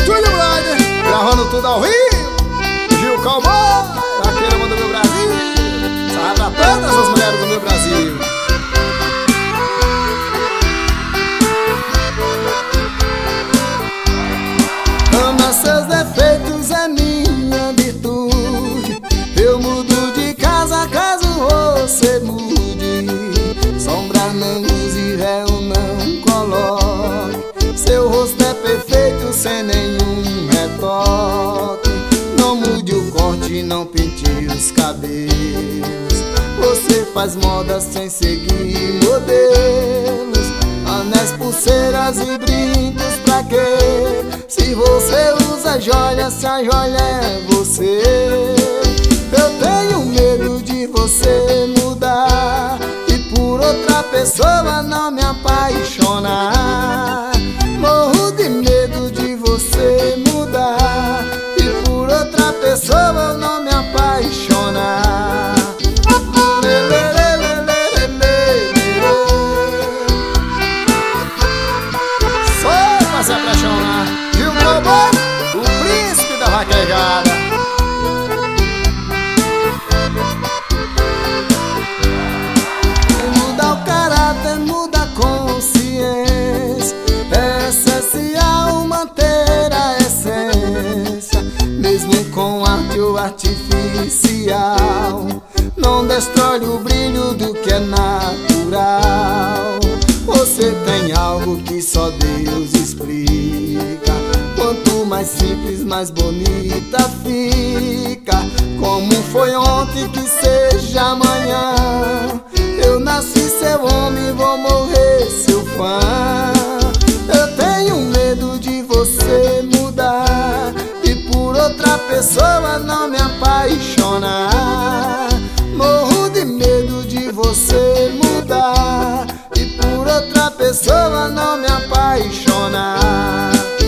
Estúdio Blinder, gravando tudo ao vivo. Gil Cowboy, aquele mundo do meu Brasil. Salve pra todas as mulheres do meu Brasil. Ama seus defeitos, é minha virtude. Eu mudo de casa caso você mude. Sombra não use, véu não coloque. Seu rosto é perfeito sem nenhum retoque. Não mude o corte, não pinte os cabelos. Você faz moda sem seguir modelos. Anéis, pulseiras e brincos pra quê? Se você usa joia, se a joia é você. Eu tenho medo de você mudar e por outra pessoa não me apaixonar. Morro de medo de você mudar e por outra pessoa não me apaixonar. Só pra se apaixonar. Gil Cowboy, o príncipe da vaquejada. Muda o caráter, muda a consciência. É essencial manter a essência, mesmo com arte ou artificial. Não destrói o brilho do que é natural. Você tem algo que só Deus explica. Quanto mais simples, mais bonita fica. Como foi ontem, que seja amanhã. Eu nasci seu homem, vou morrer seu fã. Eu tenho medo de você mudar e por outra pessoa não me apaixonar. Morro de medo de você mudar e por outra pessoa não me apaixonar.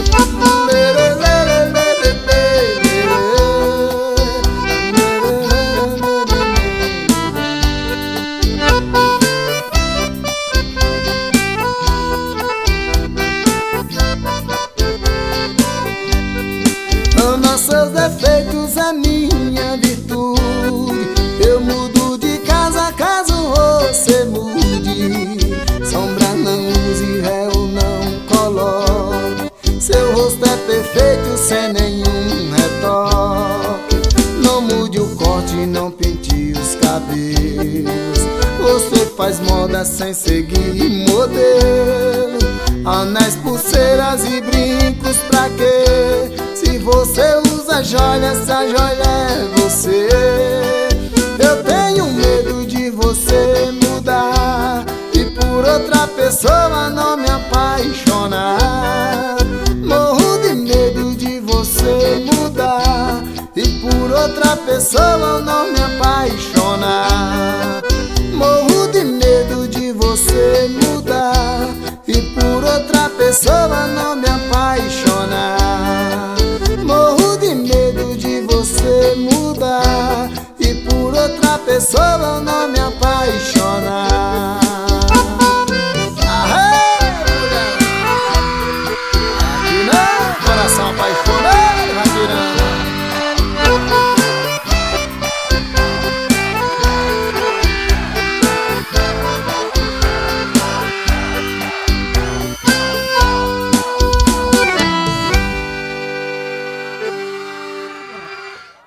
Ama seus defeitos, é minha virtude. Eu mudo de casa caso você mude. Sombra não use, véu não coloque. Seu rosto é perfeito sem nenhum retoque. Não mude o corte, não pinte os cabelos. Você faz moda sem seguir modelo. Anéis, pulseiras e brincos pra quê? Se você usa joia, se a joia é você. Eu tenho medo de você mudar e por outra pessoa não me apaixonar. Morro de medo de você mudar e por outra pessoa não me apaixonar. Morro de medo de você mudar e por outra pessoa não me apaixonar. Morro de medo de você mudar e por outra pessoa não